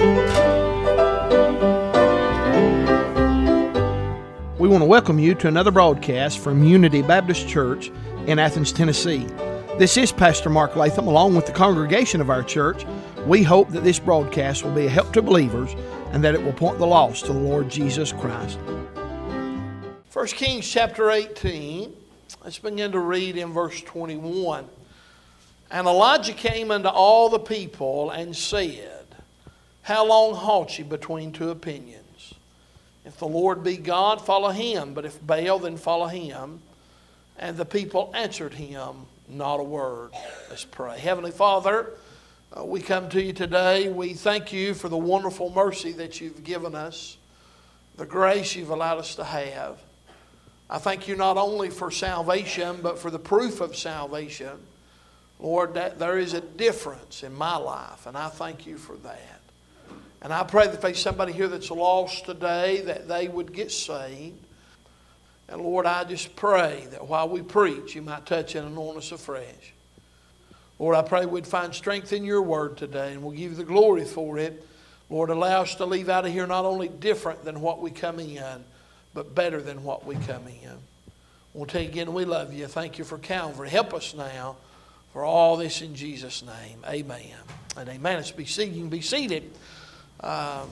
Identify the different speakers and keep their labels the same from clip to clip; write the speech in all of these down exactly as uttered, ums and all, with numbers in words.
Speaker 1: We want to welcome you to another broadcast from Unity Baptist Church in Athens, Tennessee. This is Pastor Mark Latham along with the congregation of our church. We hope that this broadcast will be a help to believers and that it will point the lost to the Lord Jesus Christ. First Kings chapter eighteen, let's begin to read in verse twenty-one. And Elijah came unto all the people and said, How long halt ye between two opinions? If the Lord be God, follow him. But if Baal, then follow him. And the people answered him not a word. Let's pray. Heavenly Father, uh, we come to you today. We thank you for the wonderful mercy that you've given us, the grace you've allowed us to have. I thank you not only for salvation, but for the proof of salvation. Lord, that there is a difference in my life, and I thank you for that. And I pray that if there's somebody here that's lost today, that they would get saved. And Lord, I just pray that while we preach, you might touch and anoint us afresh. Lord, I pray we'd find strength in your word today, and we'll give you the glory for it. Lord, allow us to leave out of here not only different than what we come in, but better than what we come in. We'll tell you again, we love you. Thank you for Calvary. Help us now for all this in Jesus' name. Amen and amen. Let's be seated. You can be seated. Um,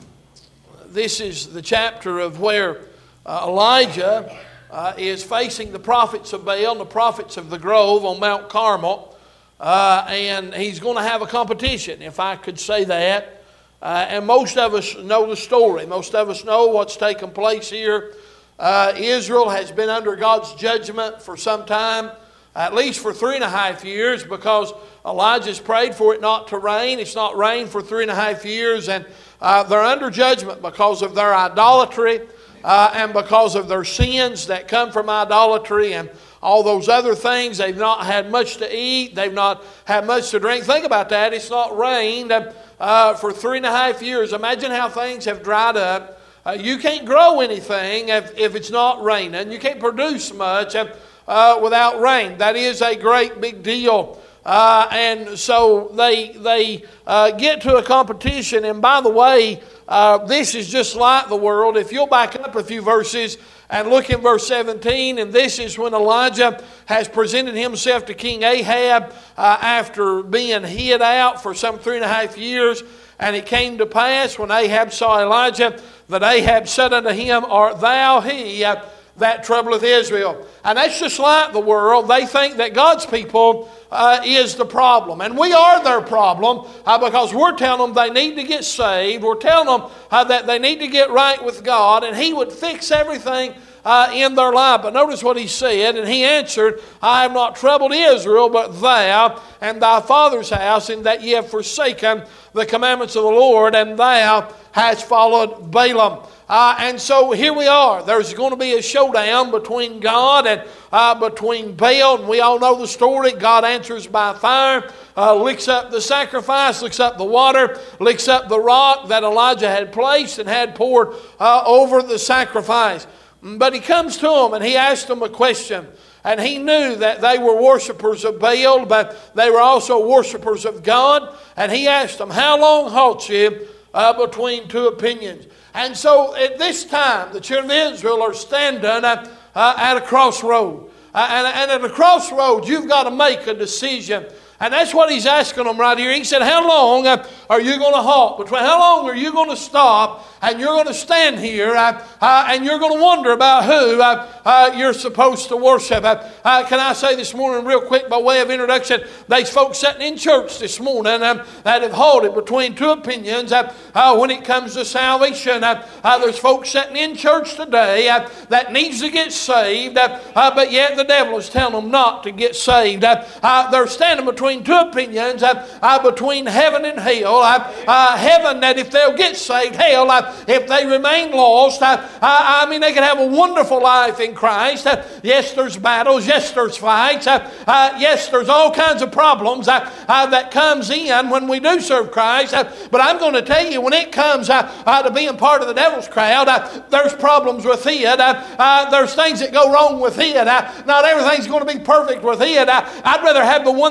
Speaker 1: this is the chapter of where uh, Elijah uh, is facing the prophets of Baal and the prophets of the Grove on Mount Carmel. Uh, and he's going to have a competition, if I could say that. Uh, and most of us know the story. Most of us know what's taken place here. Uh, Israel has been under God's judgment for some time, at least for three and a half years, because Elijah's prayed for it not to rain. It's not rained for three and a half years, and uh, they're under judgment because of their idolatry uh, and because of their sins that come from idolatry and all those other things. They've not had much to eat. They've not had much to drink. Think about that. It's not rained uh, for three and a half years. Imagine how things have dried up. Uh, you can't grow anything if, if it's not raining. You can't produce much uh, without rain. That is a great big deal. Uh, and so they they uh, get to a competition. And by the way, uh, this is just like the world. If you'll back up a few verses and look in verse seventeen, and this is when Elijah has presented himself to King Ahab uh, after being hid out for some three and a half years. And it came to pass when Ahab saw Elijah that Ahab said unto him, Art thou he uh, that troubleth Israel? And that's just like the world. They think that God's people uh, is the problem. And we are their problem uh, because we're telling them they need to get saved. We're telling them uh, that they need to get right with God, and He would fix everything Uh, in their life. But notice what he said, and he answered, I have not troubled Israel, but thou and thy father's house, in that ye have forsaken the commandments of the Lord, and thou hast followed Balaam. Uh, and so here we are. There's going to be a showdown between God and uh, between Baal. And we all know the story. God answers by fire, uh, licks up the sacrifice, licks up the water, licks up the rock that Elijah had placed and had poured uh, over the sacrifice. But he comes to them and he asked them a question. And he knew that they were worshipers of Baal, but they were also worshipers of God. And he asked them, How long halt ye uh, between two opinions? And so at this time, the children of Israel are standing uh, uh, at a crossroad. Uh, and, and at a crossroad, you've got to make a decision. And that's what he's asking them right here. He said, how long uh, are you going to halt? Between, how long are you going to stop and you're going to stand here uh, uh, and you're going to wonder about who uh, uh, you're supposed to worship? Uh, uh, can I say this morning real quick by way of introduction, there's folks sitting in church this morning um, that have halted between two opinions uh, uh, when it comes to salvation. Uh, uh, there's folks sitting in church today uh, that needs to get saved, uh, uh, but yet the devil is telling them not to get saved. Uh, uh, they're standing between Between two opinions, uh, uh, between heaven and hell. Uh, uh, heaven, that if they'll get saved, hell, uh, if they remain lost, uh, uh, I mean, they can have a wonderful life in Christ. Uh, yes, there's battles. Yes, there's fights. Uh, uh, yes, there's all kinds of problems uh, uh, that comes in when we do serve Christ. Uh, but I'm going to tell you, when it comes uh, uh, to being part of the devil's crowd, uh, there's problems with it. Uh, uh, there's things that go wrong with it. Uh, not everything's going to be perfect with it. Uh, I'd rather have the one that can help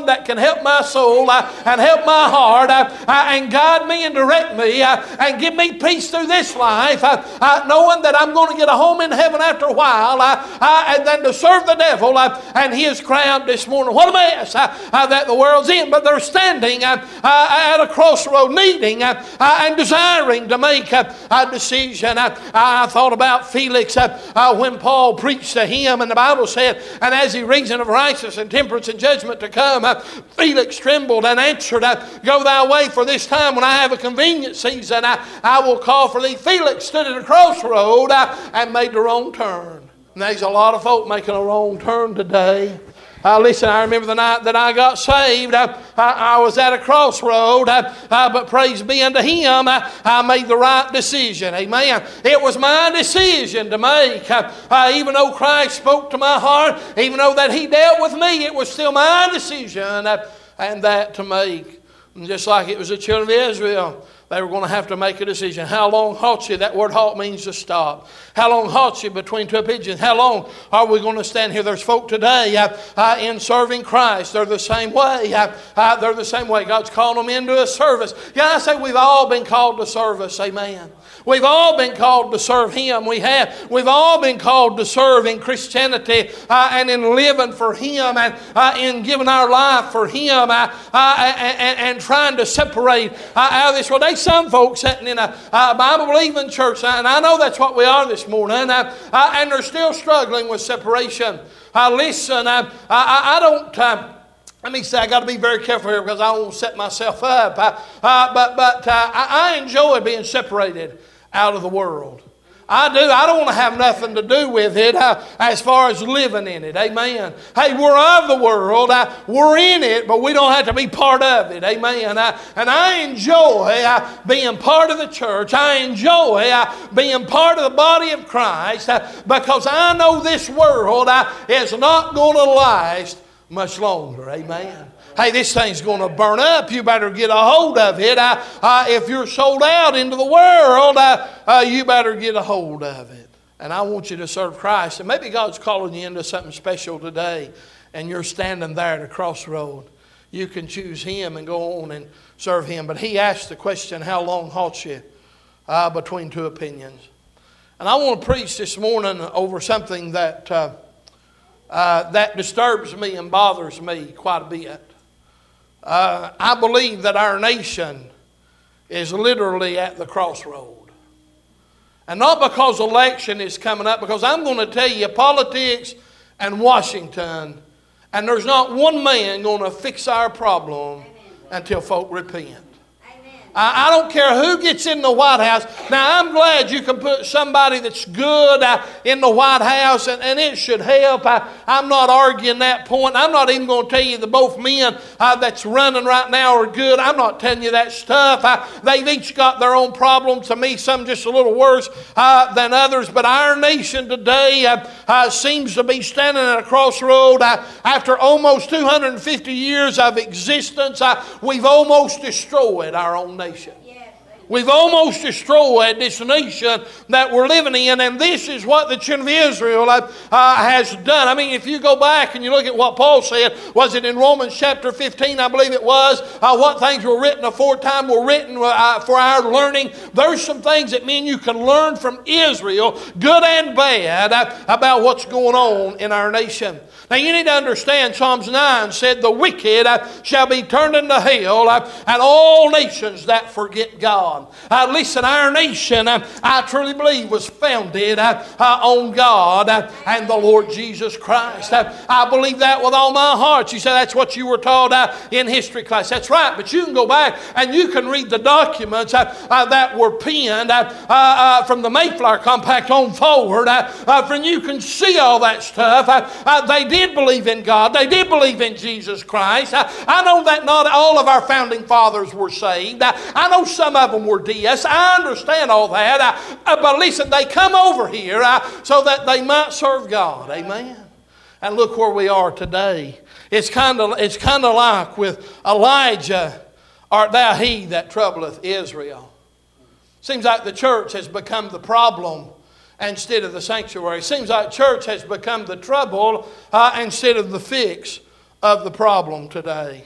Speaker 2: help my soul uh, and help my heart uh, uh, and guide me and direct me uh, and give me peace through this life, uh, uh, knowing that I'm going to get a home in heaven after a while, uh, uh, and then to serve the devil uh, and his crown this morning. What a mess uh, uh, that the world's in. But they're standing uh, uh, at a crossroad, needing uh, uh, and desiring to make uh, a decision. Uh, I thought about Felix uh, uh, when Paul preached to him, and the Bible said, and as he reasoned of righteousness and temperance and judgment to come, uh, Felix trembled and answered, uh, Go thy way, for this time when I have a convenient season, I, I will call for thee. Felix stood at a crossroad uh, and made the wrong turn. And there's a lot of folk making a wrong turn today. Uh, listen, I remember the night that I got saved. I, I, I was at a crossroad, uh, uh, but praise be unto Him, I, I made the right decision. Amen. It was my decision to make. Uh, uh, even though Christ spoke to my heart, even though that He dealt with me, it was still my decision uh, and that to make. And just like it was the children of Israel, they were going to have to make a decision. How long halt you? That word halt means to stop. How long halt you between two pigeons? How long are we going to stand here? There's folk today uh, uh, in serving Christ. They're the same way. Uh, uh, they're the same way. God's called them into a service. Yeah, I say we've all been called to service. Amen. We've all been called to serve Him. We have. We've all been called to serve in Christianity uh, and in living for Him and uh, in giving our life for Him uh, uh, and, and trying to separate uh, out of this world. There's some folks sitting in a uh, Bible-believing church, and I know that's what we are this morning, uh, uh, and they're still struggling with separation. Uh, listen, uh, I, I don't... Uh, Let me say, I got to be very careful here because I won't set myself up. Uh, uh, but but uh, I, I enjoy being separated out of the world. I do. I don't want to have nothing to do with it uh, as far as living in it. Amen. Hey, we're of the world. Uh, we're in it, but we don't have to be part of it. Amen. Uh, and I enjoy uh, being part of the church. I enjoy uh, being part of the body of Christ uh, because I know this world uh, is not going to last much longer. Amen. Hey, this thing's going to burn up. You better get a hold of it. Uh, uh, if you're sold out into the world, uh, uh, you better get a hold of it. And I want you to serve Christ. And maybe God's calling you into something special today, and you're standing there at a crossroad. You can choose Him and go on and serve Him. But He asked the question, how long halt you uh, between two opinions? And I want to preach this morning over something that, uh, uh, that disturbs me and bothers me quite a bit. Uh, I believe that our nation is literally at the crossroad. And not because election is coming up, because I'm going to tell you politics and Washington, and there's not one man going to fix our problem until folk repent. I don't care who gets in the White House. Now, I'm glad you can put somebody that's good uh, in the White House, and, and it should help. I, I'm not arguing that point. I'm not even going to tell you that both men uh, that's running right now are good. I'm not telling you that stuff. I, they've each got their own problems. To me, some just a little worse uh, than others. But our nation today uh, uh, seems to be standing at a crossroad. Uh, after almost two hundred fifty years of existence, uh, we've almost destroyed our own nation. We've almost destroyed this nation that we're living in, and this is what the children of Israel uh, has done. I mean, if you go back and you look at what Paul said, was it in Romans chapter fifteen, I believe it was, uh, what things were written aforetime were written uh, for our learning. There's some things that mean you can learn from Israel, good and bad, uh, about what's going on in our nation. Now you need to understand, Psalms nine said, the wicked uh, shall be turned into hell, uh, and all nations that forget God. Uh, listen, our nation, uh, I truly believe, was founded uh, uh, on God uh, and the Lord Jesus Christ. Uh, I believe that with all my heart. You say that's what you were taught uh, in history class. That's right, but you can go back and you can read the documents uh, uh, that were penned uh, uh, uh, from the Mayflower Compact on forward, uh, uh, and you can see all that stuff. Uh, uh, they did believe in God. They did believe in Jesus Christ. Uh, I know that not all of our founding fathers were saved. Uh, I know some of them were deists. I understand all that. Uh, uh, but listen, they come over here uh, so that they might serve God. Amen. And look where we are today. It's kind of it's kind of like with Elijah, art thou he that troubleth Israel? Seems like the church has become the problem instead of the sanctuary. Seems like church has become the trouble uh, instead of the fix of the problem today.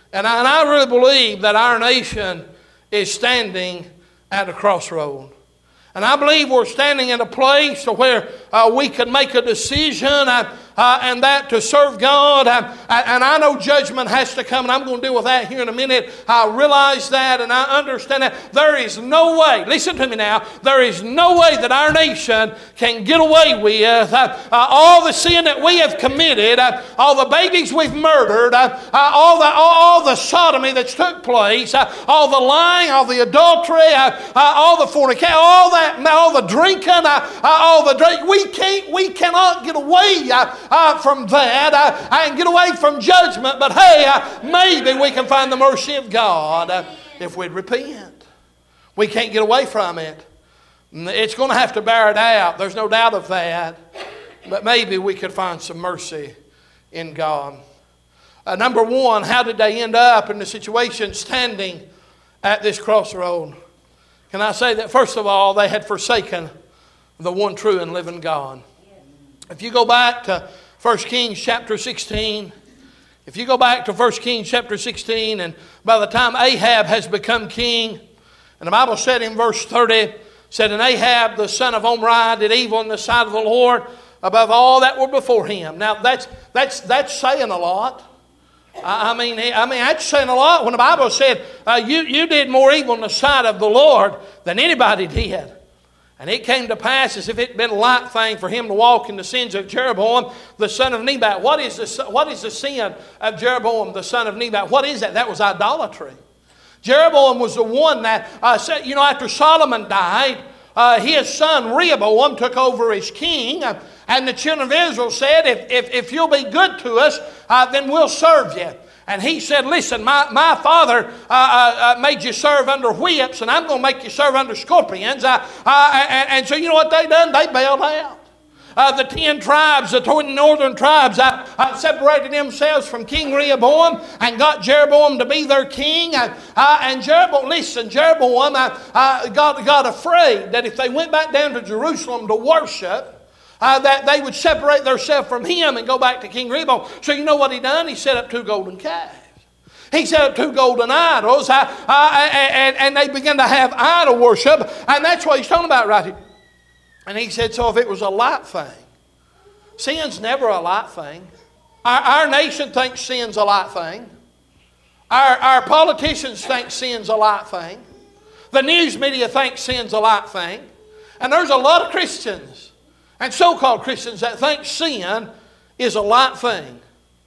Speaker 2: And I, and I really believe that our nation is standing at a crossroad. And I believe we're standing in a place where uh, we can make a decision uh, uh, and that to serve God. Uh, and I know judgment has to come, and I'm going to deal with that here in a minute. I realize that and I understand that. There is no way, listen to me now, there is no way that our nation can get away with uh, uh, all the sin that we have committed, uh, all the babies we've murdered, uh, uh, all, the, all, all the sodomy that's took place, uh, all the lying, all the adultery, uh, uh, all the fornication, all that, all the drinking, uh, uh, all the drink. We can't, we cannot get away uh, uh, from that uh, and get away from judgment. But hey, uh, maybe we can find the mercy of God uh, if we'd repent. We can't get away from it. It's going to have to bear it out. There's no doubt of that. But maybe we could find some mercy in God. Uh, number one, how did they end up in the situation standing at this crossroad? Can I say that, first of all, they had forsaken the one true and living God. If you go back to First Kings chapter sixteen, if you go back to First Kings chapter sixteen, and by the time Ahab has become king, and the Bible said in verse thirty, said, and Ahab the son of Omri did evil in the sight of the Lord above all that were before him. Now that's that's that's saying a lot. I mean, I mean, that's saying a lot when the Bible said, uh, you, you did more evil in the sight of the Lord than anybody did. And it came to pass as if it had been a light thing for him to walk in the sins of Jeroboam, the son of Nebat. What is the, what is the sin of Jeroboam, the son of Nebat? What is that? That was idolatry. Jeroboam was the one that, uh, said, you know, after Solomon died, uh, his son Rehoboam took over as king. Uh, And the children of Israel said, if, if, if you'll be good to us, uh, then we'll serve you. And he said, listen, my, my father uh, uh, made you serve under whips, and I'm going to make you serve under scorpions. Uh, uh, and, and so you know what they done? They bailed out. Uh, the ten tribes, the northern tribes, uh, uh, separated themselves from King Rehoboam and got Jeroboam to be their king. Uh, uh, and Jeroboam, listen, Jeroboam uh, uh, got, got afraid that if they went back down to Jerusalem to worship, Uh, that they would separate themselves from him and go back to King Rehoboam. So you know what he done? He set up two golden calves. He set up two golden idols, uh, uh, and, and they began to have idol worship. And that's what he's talking about right here. And he said, so if it was a light thing, sin's never a light thing. Our, our nation thinks sin's a light thing. Our, our politicians think sin's a light thing. The news media thinks sin's a light thing. And there's a lot of Christians and so-called Christians that think sin is a light thing.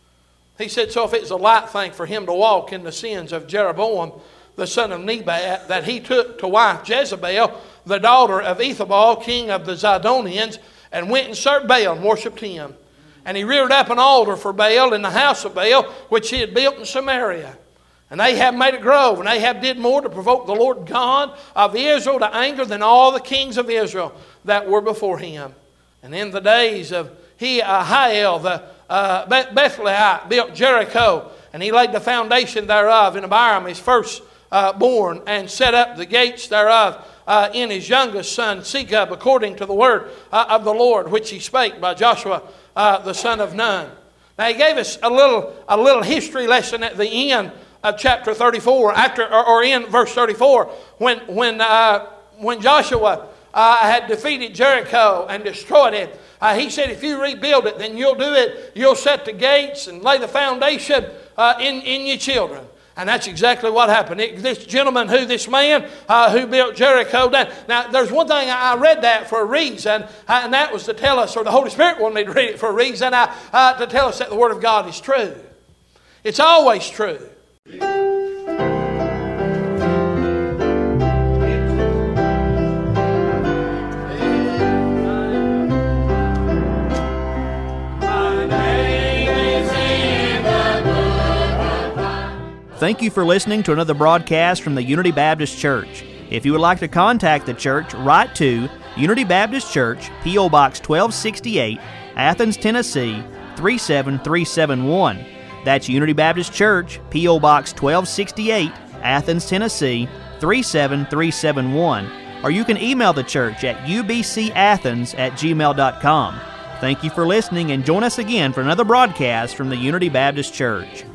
Speaker 2: He said, so if it's a light thing for him to walk in the sins of Jeroboam, the son of Nebat, that he took to wife Jezebel, the daughter of Ethabal, king of the Zidonians, and went and served Baal and worshipped him. And he reared up an altar for Baal in the house of Baal, which he had built in Samaria. And Ahab made it grow, and Ahab did more to provoke the Lord God of Israel to anger than all the kings of Israel that were before him. And in the days of he, Ahiel, the uh, Bethlehemite, built Jericho, and he laid the foundation thereof in Abiram, his first uh, born, and set up the gates thereof uh, in his youngest son, Segub, according to the word uh, of the Lord, which he spake by Joshua, uh, the son of Nun. Now he gave us a little, a little history lesson at the end of chapter thirty-four, after or, or in verse thirty-four, when when uh, when Joshua Uh, had defeated Jericho and destroyed it. Uh, he said, if you rebuild it, then you'll do it. You'll set the gates and lay the foundation uh, in, in your children. And that's exactly what happened. It, this gentleman, who this man uh, who built Jericho down. Now, there's one thing, I read that for a reason, uh, and that was to tell us, or the Holy Spirit wanted me to read it for a reason, uh, uh, to tell us that the Word of God is true. It's always true.
Speaker 3: Thank you for listening to another broadcast from the Unity Baptist Church. If you would like to contact the church, write to Unity Baptist Church, P O Box twelve sixty-eight, Athens, Tennessee, three seven three seven one. That's Unity Baptist Church, P O Box twelve sixty-eight, Athens, Tennessee, three seven three seven one. Or you can email the church at u b c athens at gmail dot com. Thank you for listening, and join us again for another broadcast from the Unity Baptist Church.